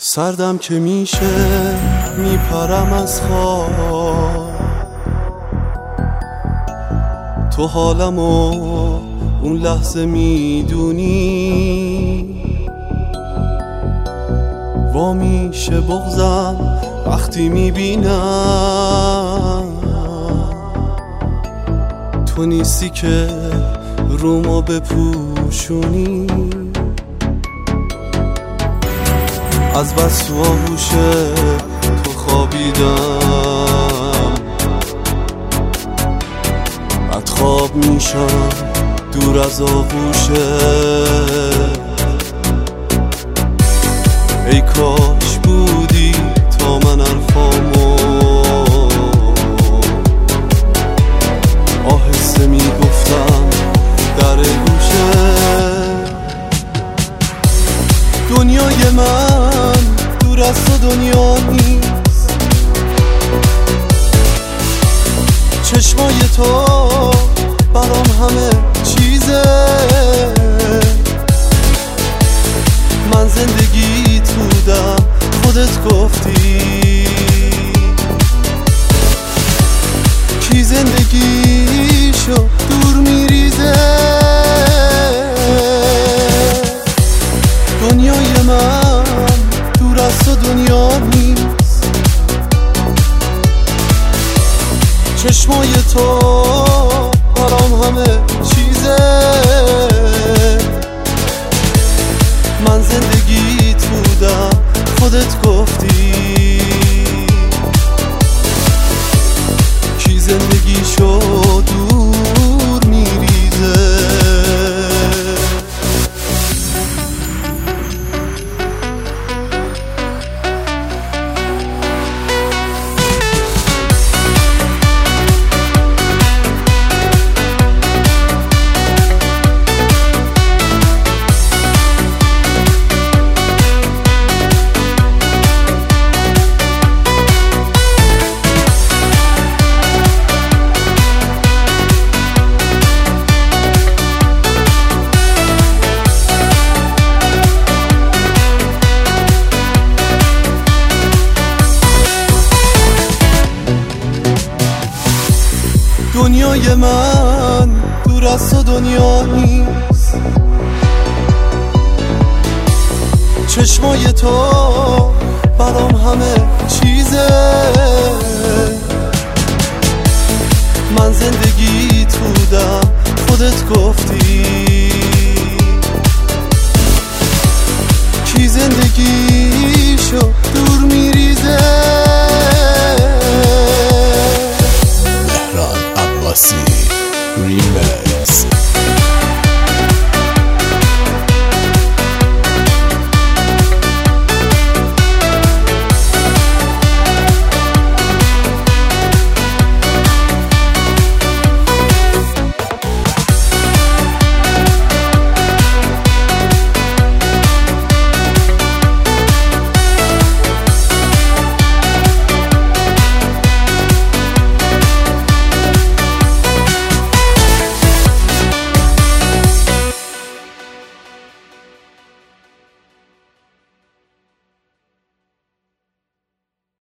سردم که میشه میپرم از خواب، تو حالمو اون لحظه میدونی. وا میشه بغضم وقتی میبینم تو نیستی که رومو بپوشونی. از بس تو آغوش تو خوابیدم، بعد خواب میشم دور از آغوشه. ای کاش بودی تا من حرفامو آهسته میگفتم در گوشه. دنیای من دور از تو دنیا نیست، چشمای تو برام همه چیزه. من زندگیت بودم خودت گفتی، کی زندگیشو دور میریزه. دنیای من دور از تو دنیا نیست، چشمای تو برام همه چیزه. من زندگیت بودم خودت گفتی، کی زندگیشو دور میریزه. دنیای من دور از تو دنیا نیست، چشمای تو برام همه چیزه. من زندگیت بودم خودت گفتی، کی زندگی